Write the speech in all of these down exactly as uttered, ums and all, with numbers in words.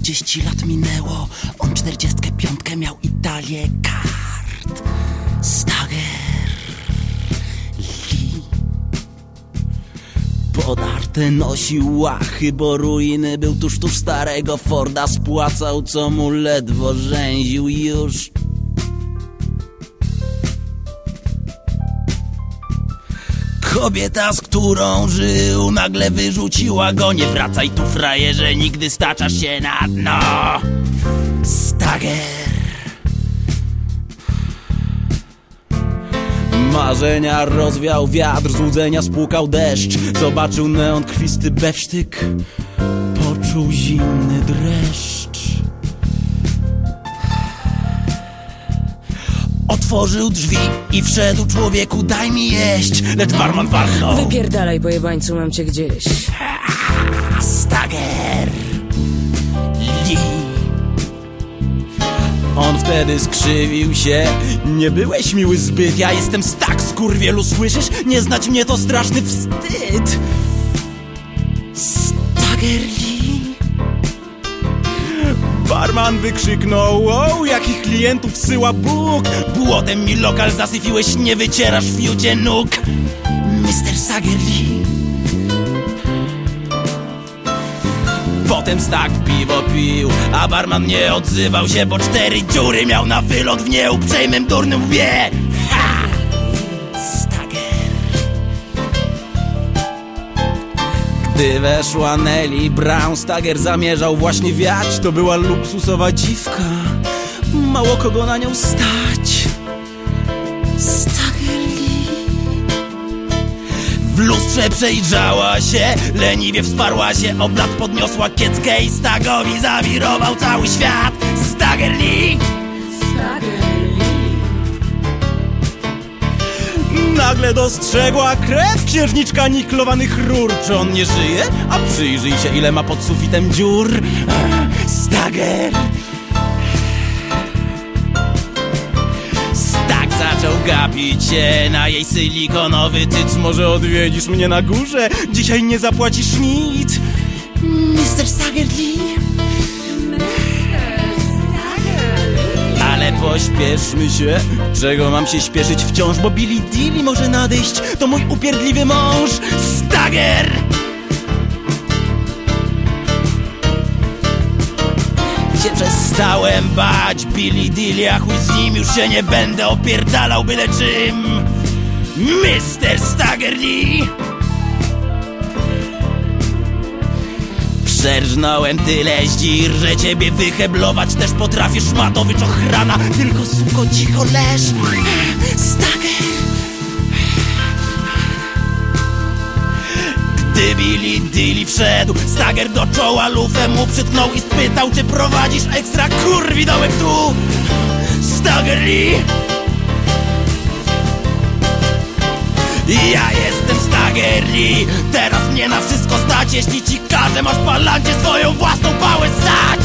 Trzydzieści lat minęło, on czterdziestkę piątkę miał Italię kart. Stagger Lee podarte nosił łachy, bo ruiny był tuż tuż starego Forda. Spłacał co mu ledwo rzęził już. Kobieta, z którą żył, nagle wyrzuciła go. Nie wracaj tu, frajerze, nigdy staczasz się na dno. Stagger. Marzenia rozwiał wiatr, złudzenia spłukał deszcz. Zobaczył neon krwisty bewsztyk, poczuł zimny dreszcz. Otworzył drzwi i wszedł. Człowieku, daj mi jeść. Lecz barman warknął: wypierdalaj, pojebańcu, mam cię gdzieś. Stagger Lee. On wtedy skrzywił się: nie byłeś miły zbyt. Ja jestem Stag, skurwielu, słyszysz? Nie znać mnie to straszny wstyd. Stagger Lee. Barman wykrzyknął: o, jakich klientów syła Bóg. Błotem mi lokal zasyfiłeś, nie wycierasz w fiucie nóg. mister Stagger Lee. Potem Stag piwo pił, a barman nie odzywał się, bo cztery dziury miał na wylot w nieuprzejmym durnym łbie. Ha! Stagger. Gdy weszła Nelly Brown, Stagger zamierzał właśnie wiać. To była luksusowa dziwka, mało kogo na nią stać. Stagger Lee. W lustrze przejrzała się, leniwie wsparła się o blat, podniosła kieckę i Stagowi zawirował cały świat. Stagger Lee. Stagger Lee. Nagle dostrzegła krew księżniczka niklowanych rur. Czy on nie żyje? A przyjrzyj się, ile ma pod sufitem dziur. Stagger. Stag zaczął gapić się na jej silikonowy cyc. Może odwiedzisz mnie na górze? Dzisiaj nie zapłacisz nic. mister Stagger Lee. Ale pośpieszmy się. Czego mam się śpieszyć wciąż? Bo Billy Dilly może nadejść. To mój upierdliwy mąż. Stagger. Się przestałem bać Billy Dilly, a chuj z nim, już się nie będę opierdalał byle czym. mister Stagger Lee. Przerżnąłem tyle zdzir, że ciebie wyheblować też potrafię, szmatowy czochrana. Tylko suko cicho leż. Stagger. Gdy Billy Dilly wszedł, Stagger do czoła lufę mu przytknął i spytał: czy prowadzisz ekstra kurwi dołek tu? Stagger Lee. Ja jestem Stagger Lee. Teraz mnie na wszystko stać. Jeśli ci każę, masz palancie swoją własną pałę ssać.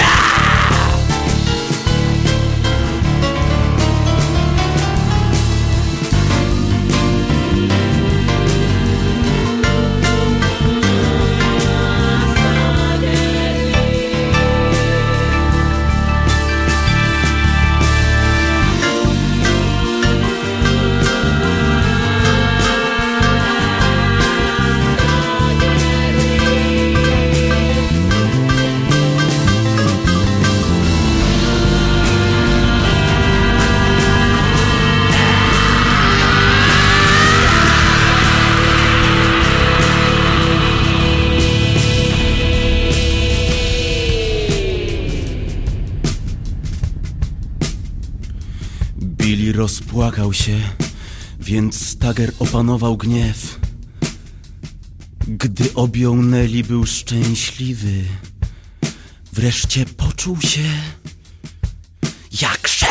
Billy rozpłakał się, więc Stagger opanował gniew. Gdy objął Nelly, był szczęśliwy. Wreszcie poczuł się jak